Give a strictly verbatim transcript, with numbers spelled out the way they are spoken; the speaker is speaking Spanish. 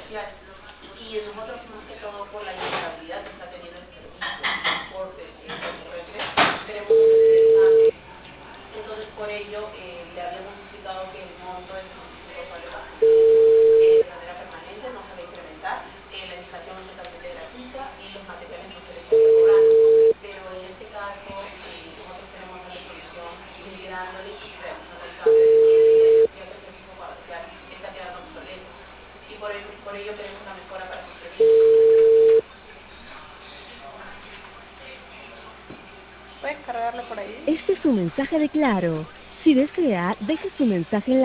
social. Y nosotros, más que todo, por la inestabilidad que está teniendo el servicio de transporte terrestre, queremos un descenso. Entonces, por ello, eh, le habíamos explicado que el monto del servicio total de pasajeros eh, de manera permanente no se va a incrementar, eh, la instalación es totalmente gratuita y los materiales no se les estaría cobrando. Pero en este caso, eh, nosotros queremos dar la solución migrándole y realizando el cambio de cliente, ya que el servicio parcial está quedando obsoleto. Y por ello, por ello queremos una mejora para su servicio. ¿Puedes cargarlo por ahí? Este es un mensaje de Claro. Si desea, deje su mensaje en la